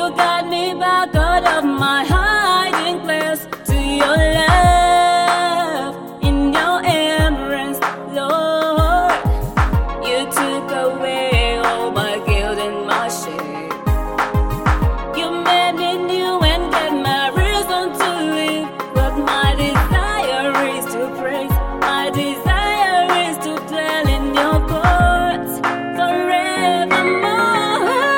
got me back out of my hiding place to your love in your embrace, Lord. You took away all my guilt and my shame. You made me new and gave my reason to live. But my desire is to praise. My desire is to dwell in your courts forevermore.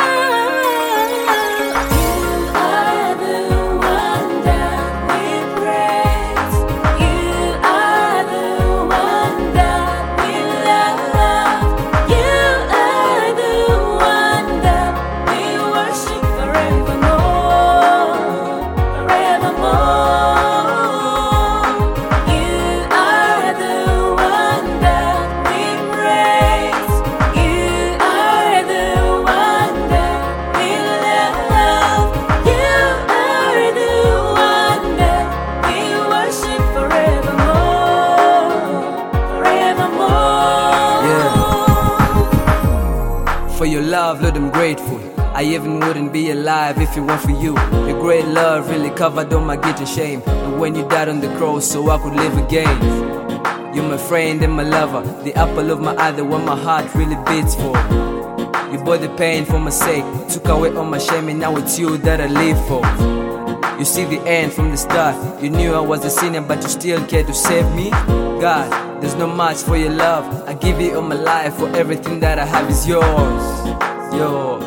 You are the one that we praise. You are the one that we love. You are the one that we worship forevermore, forevermore. You are the one that we praise. You are the one that we love. You are the one that we worship forevermore, forevermore. For your love, Lord, I'm grateful. I even wouldn't be alive if it weren't for you. Your great love really covered all my guilt and shame. And when you died on the cross so I could live again. You're my friend and my lover, the apple of my eye, the one my heart really beats for. You bore the pain for my sake, took away all my shame, and now it's you that I live for. You see the end from the start. You knew I was a sinner, but you still cared to save me. God, there's no match for your love. I give you all my life, for everything that I have is yours, yours.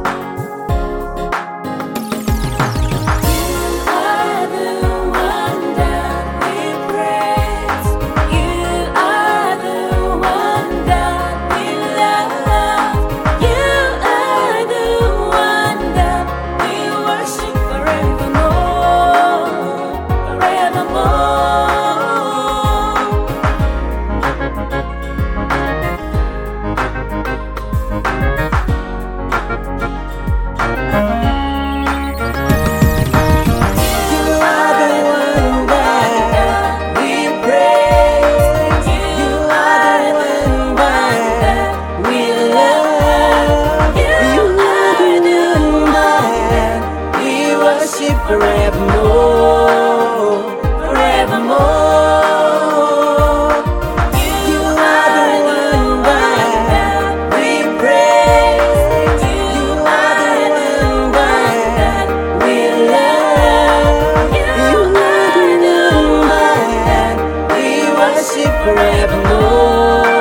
You are the one that we praise. You are the one that we love. You are the one that we worship forevermore, forevermore. Forevermore, forevermore. You are the one that we praise. You are the one that we love. You are the one that we worship forevermore.